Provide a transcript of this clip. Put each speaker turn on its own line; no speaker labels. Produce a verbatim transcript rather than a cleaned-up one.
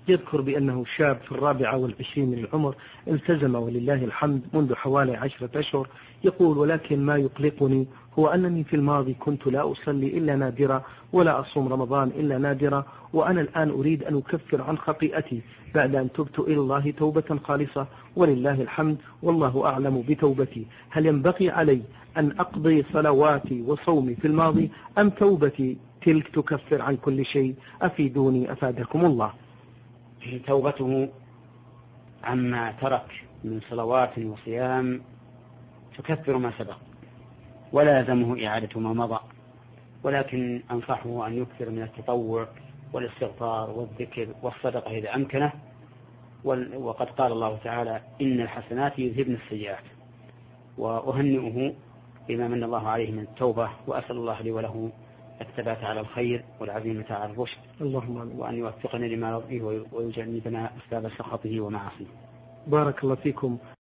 يذكر بأنه شاب في الرابعة والعشرين من العمر، التزم ولله الحمد منذ حوالي عشرة أشهر. يقول: ولكن ما يقلقني هو أنني في الماضي كنت لا أصلي إلا نادرا ولا أصوم رمضان إلا نادرا، وأنا الآن أريد أن أكفر عن خطيئتي بعد أن تبت إلى الله توبة خالصة ولله الحمد والله أعلم بتوبتي. هل ينبغي علي أن أقضي صلواتي وصومي في الماضي أم توبتي تلك تكفر عن كل شيء؟ أفيدوني أفادكم الله.
توبته عما ترك من صلوات وصيام تكفر ما سبق ولا يلزمه إعادة ما مضى، ولكن أنصحه أن يكثر من التطوع والاستغفار والذكر والصدقة إذا أمكنه، وقد قال الله تعالى: إن الحسنات يذهبن السيئات. وأهنئه بما من الله عليه من التوبة، وأسأل الله لي وله الثبات على الخير والعزيمة على الرشد،
اللهم آمين.
وأن يوفقني لما يرضيه ويجنبنا أسباب سخطه ومعاصيه.
بارك الله فيكم.